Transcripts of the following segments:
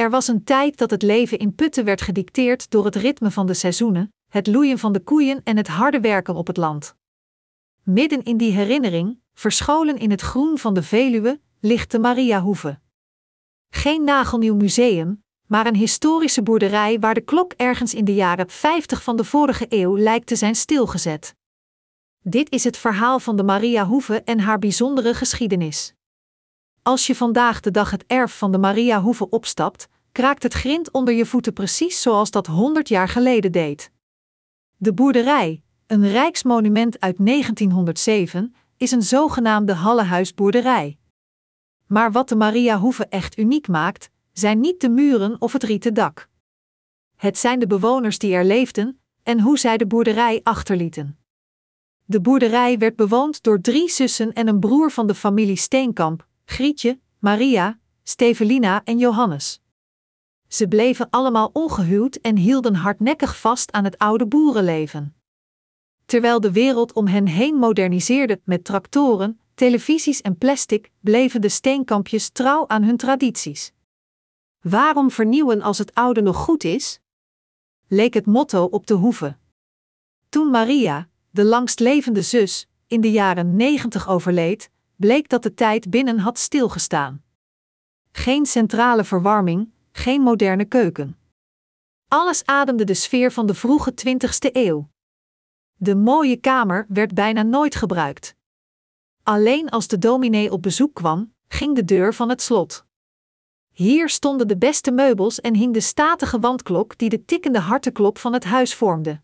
Er was een tijd dat het leven in Putten werd gedicteerd door het ritme van de seizoenen, het loeien van de koeien en het harde werken op het land. Midden in die herinnering, verscholen in het groen van de Veluwe, ligt de Mariahoeve. Geen nagelnieuw museum, maar een historische boerderij waar de klok ergens in de jaren 50 van de vorige eeuw lijkt te zijn stilgezet. Dit is het verhaal van de Mariahoeve en haar bijzondere geschiedenis. Als je vandaag de dag het erf van de Mariahoeve opstapt, kraakt het grind onder je voeten precies zoals dat 100 jaar geleden deed. De boerderij, een rijksmonument uit 1907, is een zogenaamde hallehuisboerderij. Maar wat de Mariahoeve echt uniek maakt, zijn niet de muren of het rieten dak. Het zijn de bewoners die er leefden en hoe zij de boerderij achterlieten. De boerderij werd bewoond door 3 zussen en een broer van de familie Steenkamp, Grietje, Maria, Stevelina en Johannes. Ze bleven allemaal ongehuwd en hielden hardnekkig vast aan het oude boerenleven. Terwijl de wereld om hen heen moderniseerde met tractoren, televisies en plastic, bleven de Steenkampjes trouw aan hun tradities. Waarom vernieuwen als het oude nog goed is? Leek het motto op de hoeve. Toen Maria, de langstlevende zus, in de jaren 90 overleed, bleek dat de tijd binnen had stilgestaan. Geen centrale verwarming, geen moderne keuken. Alles ademde de sfeer van de vroege 20e eeuw. De mooie kamer werd bijna nooit gebruikt. Alleen als de dominee op bezoek kwam, ging de deur van het slot. Hier stonden de beste meubels en hing de statige wandklok die de tikkende hartenklop van het huis vormde.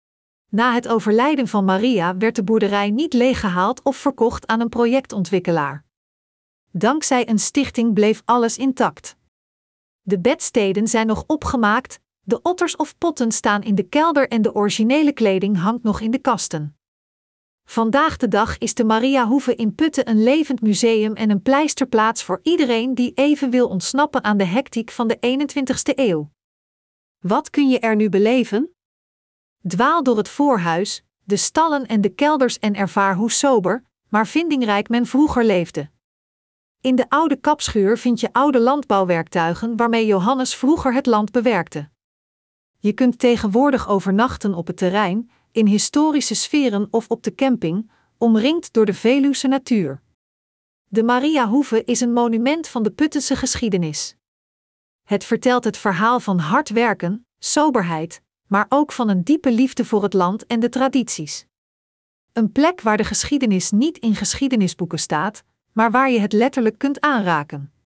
Na het overlijden van Maria werd de boerderij niet leeggehaald of verkocht aan een projectontwikkelaar. Dankzij een stichting bleef alles intact. De bedsteden zijn nog opgemaakt, de otters of potten staan in de kelder en de originele kleding hangt nog in de kasten. Vandaag de dag is de Mariahoeve in Putten een levend museum en een pleisterplaats voor iedereen die even wil ontsnappen aan de hectiek van de 21ste eeuw. Wat kun je er nu beleven? Dwaal door het voorhuis, de stallen en de kelders en ervaar hoe sober, maar vindingrijk men vroeger leefde. In de oude kapschuur vind je oude landbouwwerktuigen waarmee Johannes vroeger het land bewerkte. Je kunt tegenwoordig overnachten op het terrein, in historische sferen of op de camping, omringd door de Veluwse natuur. De Mariahoeve is een monument van de Puttense geschiedenis. Het vertelt het verhaal van hard werken, soberheid, maar ook van een diepe liefde voor het land en de tradities. Een plek waar de geschiedenis niet in geschiedenisboeken staat, maar waar je het letterlijk kunt aanraken.